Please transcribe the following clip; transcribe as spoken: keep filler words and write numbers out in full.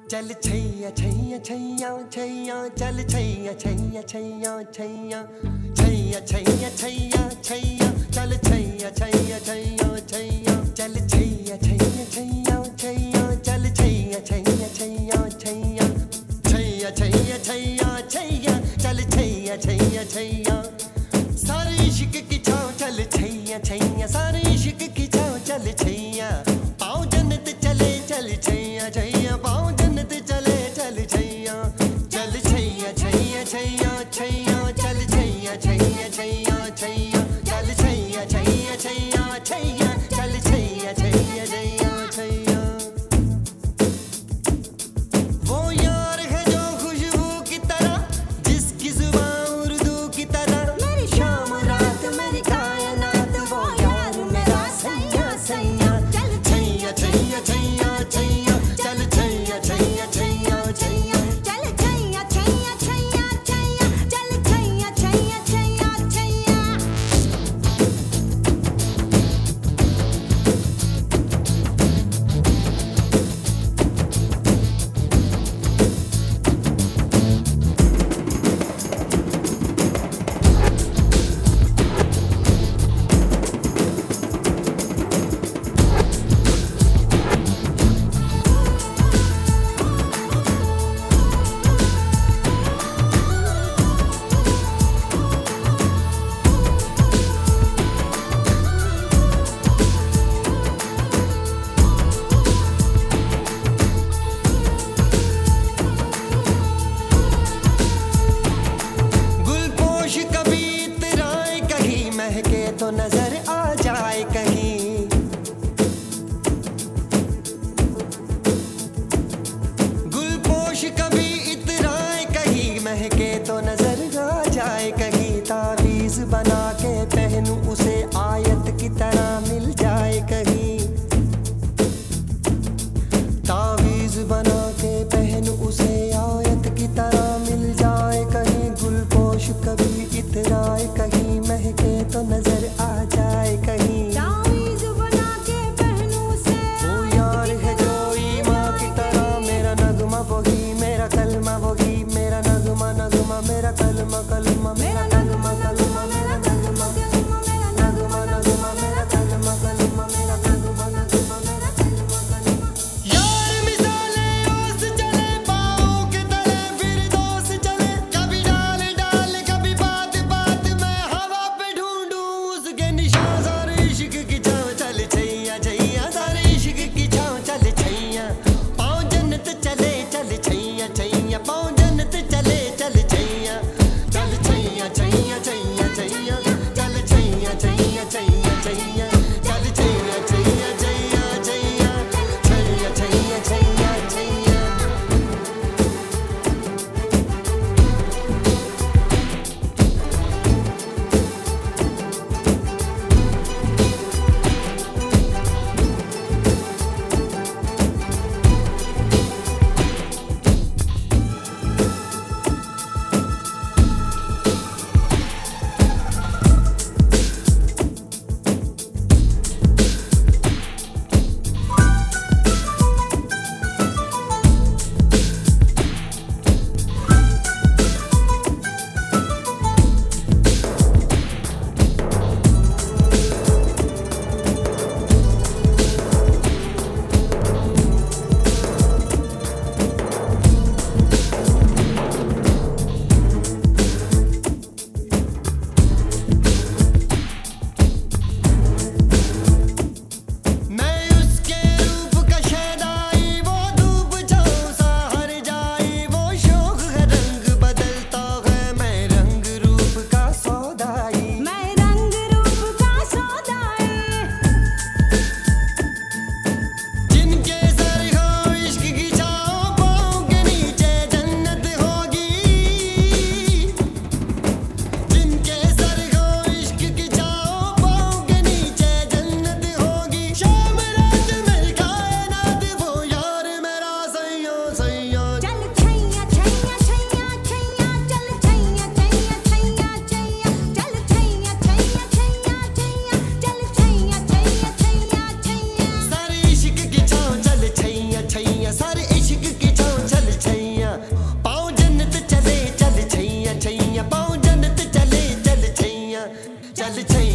चल छैया छैया छैया छैया चल छैया छैया छैया छैया छैया छैया छैया छैया चल छैया छैया छैया छैया चल छैया छैया छैया छैया चल छैया छैया छैया छैया छैया छैया छैया छैया चल छैया छैया छैया सारे इश्क की छाँव चल छैया छैया सारे इश्क की छाँव चल छैया पाँव जन्नत चले चल छैया छैया पाँव जन्नत चले चल छैया चल छैया छैया छैया छैया चल छैया छैया छैया छैया चल छैया छैया छैया छैया चल छैया छैया छैया छैया वो यार है जो खुशबू की तरह जिसकी जुबान उर्दू की तरह मेरी शाम रात मेरी कायनात वो यार मेरा सैया सैया चल छैया छैया छैया छैया चल छैया छैया छैया छैया चल छैया छैया छैया छैया चल छैया छैया छैया छैया गुलपोश कभी इतराए कहीं महके तो नजर आ जाए कहीं गुलपोश कभी इतराए कहीं महके तो नजर आ जाए कहीं तावीज बना के पहनूं उसे आयत की तरह मिल जाए कहीं तावीज बना के पहनूं उसे आयत की तरह मिल जाए कहीं गुलपोश कभी इतराए कहीं महके तो नजर आ जाए कहीं तावीज़ बना के पहनूं से वो यार है जो ईमां की तरह मेरा नगमा वही मेरा कलमा वही मेरा नगमा नगमा मेरा कलमा कलमा मेरा नगमा कलमा मेरा नगमा कलमा मेरा नगमा नगमा मेरा कलमा कलमा मेरा नगमा नगमा मेरा कलमा कलमा यार मिसाले ओस चले पाँव के तले फिर दोस्त चले कभी डाल डाल कभी बात बात में हवा पे ढूंढूं उसके निशान सारे चल छैया